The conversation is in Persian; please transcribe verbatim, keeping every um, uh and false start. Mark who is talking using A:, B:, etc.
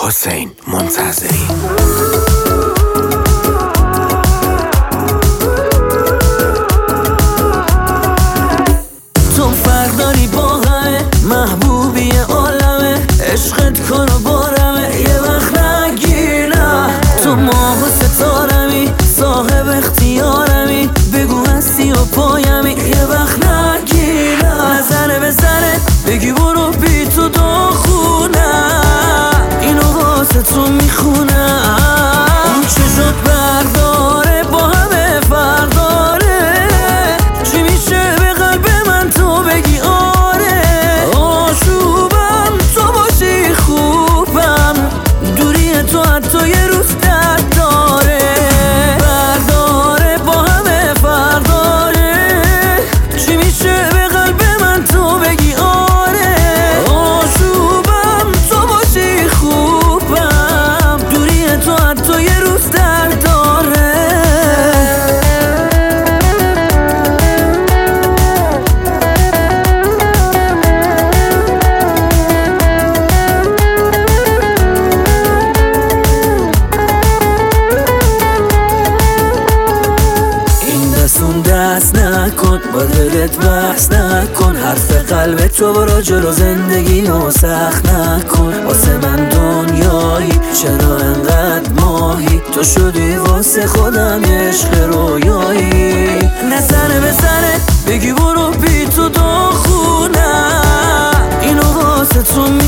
A: حسین منتظری.
B: تو فرداری با همه محبوبی عالمه، عشقت کن و بارمه یه وقت نگیرم. تو ماه و ستارمی، صاحب اختیارمی، بگو هستی و پایمی یه وقت نگیرم. نزنه بزنه بگی برو بی تو داخونم، اینو واسه تو میخونم. اون چه شد برداره با همه فرداره، چی میشه به قلب من تو بگی آره. آشوبم تو باشی خوبم، دوری تو حتی یه روز درد داره. برداره با همه فرداره، چی میشه به قلب من تو بگی آره. آشوبم تو باشی خوبم، دوری تو حتی یه روز درد داره. اون دست نکن با دلت بحث نکن، حرف قلب تو برو جلو زندگی و سخت نکن. واسه من دنیایی چرا انقدر ماهی، تو شدی واسه خودم عشق رویایی. نزنه بزنه بگی برو بی تو داخونم، اینو واسه تو